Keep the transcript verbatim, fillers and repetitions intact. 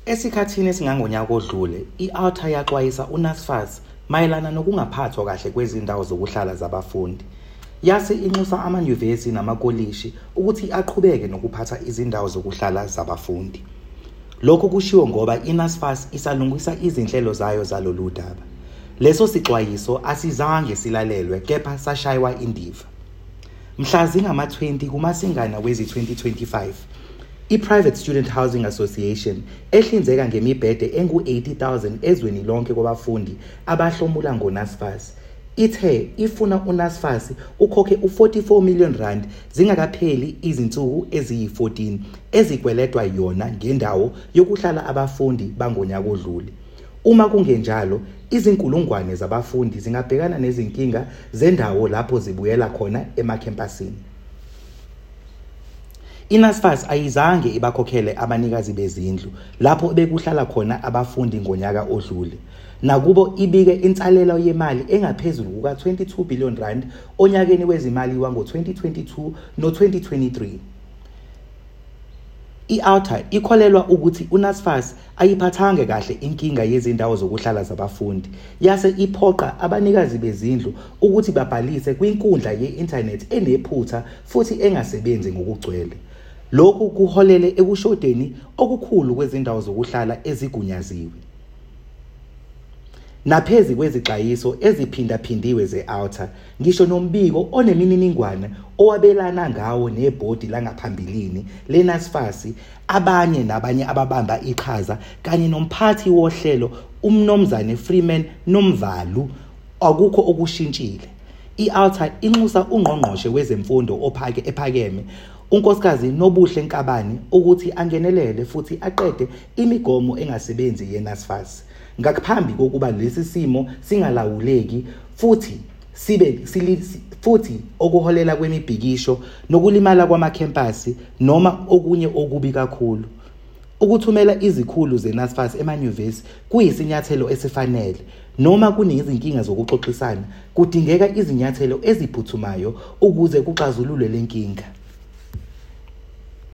Esikhathini esingangonyaka odlule, i-Alta yaxwayisa uNSFAS mayelana nokungaphathwa kahle kwezindawo zokuhlala zabafundi. Yase inxusa amanyuvesi namakolishi ukuthi aqhubeke nokuphatha izindawo zokuhlala zabafundi. Lokho kushiwo ngoba i-NSFAS isalungisa izinhlelo zayo zalolu daba. Leso sixwayiso asizange silalelwe kepha sashaywa indiva. Mhla zingama twenty kuMasingana wezi twenty twenty-five, i-Private Student Housing Association ehlinzeka ngemibhede engu eighty thousand ezweni lonke kwabafundi abahlomula ngoNSFAS ithe ifuna uNSFAS ukhokhe u forty-four million rand zingakapheli izinsuku eziyi fourteen ezikweletwa yona ngendawo yokuhlala abafundi bangonyaka odlule. Uma kungenjalo, izinkulungwane zabafundi zingabhekana nezinkinga zendawo lapho zibuyela khona emakhempasini. I-NSFAS ayizange ibakhokhele abanikazi bezindlu lapho bekuhlala khona abafundi ngonyaka odlule. Nakubo ibike insalelo yemali engaphezulu kuka twenty-two billion rand onyakeni wezimali wango twenty twenty-two no twenty twenty-three. I-Alta ikholelwa ukuthi uNSFAS ayiphathanga kahle inkinga yezindawo zokuhlala zabafundi yase iphoqa abanikazi bezindlu ukuthi babhalise kwinkundla ye-internet enephutha futhi engasebenzi ngokugcwele. Lokhu kuholele ekushodeni okukhulu kwezindawo zokuhlala ezigunyaziwe. Naphezi kwezixwayiso eziphindaphindiwe ze-Alta, ngisho nombiko onemininingwane owabelana ngawo nebhodi langaphambilini leNSFAS, abanye nabanye ababamba iqhaza kanye nomphathi wohlelo uMnumzane Freeman Nomvalu, akukho okushintshile. I-Alta inxusa ungqongqoshe wezemfundo ophake ephakeme unkosikazi Nobuhle Nkabane ukuthi angenelele futhi aqede imigomo engasebenzi yeNSFAS ngaphambi kokuba lesi simo singalawuleki futhi sibe futhi okuholela kwemibhikisho nokulimala kwamakhempasi noma okunye okubi kakhulu. Ukuthumela izikhulu zeNSFAS emanyuvesi kuyisinyathelo esifanele. Noma kunezinkinga zokuxoxisana, kudingeka izinyathelo eziphuthumayo ukuze kuxazululwe lenkinga.